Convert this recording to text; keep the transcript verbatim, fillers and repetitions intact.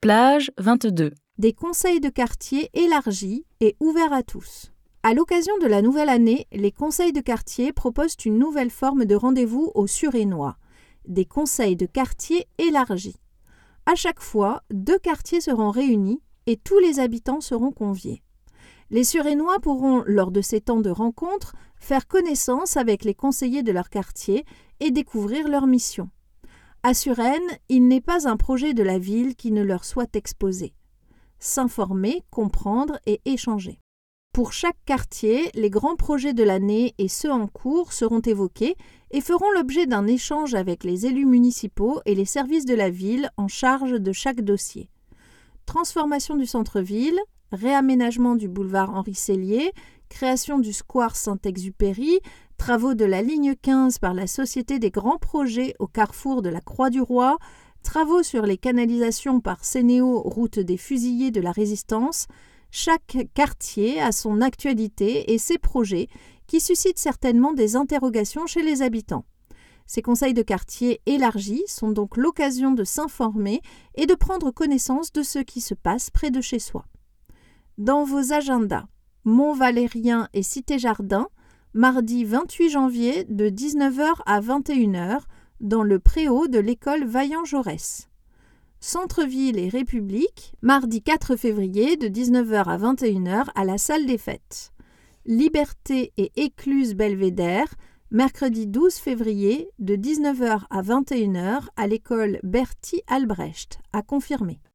Plage vingt-deux. Des conseils de quartier élargis et ouverts à tous. À l'occasion de la nouvelle année, les conseils de quartier proposent une nouvelle forme de rendez-vous aux Suresnois, des conseils de quartier élargis. À chaque fois, deux quartiers seront réunis et tous les habitants seront conviés. Les Suresnois pourront, lors de ces temps de rencontre, faire connaissance avec les conseillers de leur quartier et découvrir leur mission. À Suresnes, il n'est pas un projet de la ville qui ne leur soit exposé. S'informer, comprendre et échanger. Pour chaque quartier, les grands projets de l'année et ceux en cours seront évoqués et feront l'objet d'un échange avec les élus municipaux et les services de la ville en charge de chaque dossier. Transformation du centre-ville, réaménagement du boulevard Henri Sellier, création du square Saint-Exupéry, travaux de la ligne quinze par la Société des grands projets au carrefour de la Croix-du-Roi, travaux sur les canalisations par Sénéo, route des fusillés de la Résistance. Chaque quartier a son actualité et ses projets qui suscitent certainement des interrogations chez les habitants. Ces conseils de quartier élargis sont donc l'occasion de s'informer et de prendre connaissance de ce qui se passe près de chez soi. Dans vos agendas, Mont-Valérien et Cité-Jardin, mardi vingt-huit janvier de dix-neuf heures à vingt et une heures, dans le préau de l'école Vaillant-Jaurès. Centre-Ville et République, mardi quatre février de dix-neuf heures à vingt et une heures à la salle des fêtes. Liberté et Écluse Belvédère, mercredi douze février de dix-neuf heures à vingt et une heures à l'école Berthier-Albrecht, à confirmer.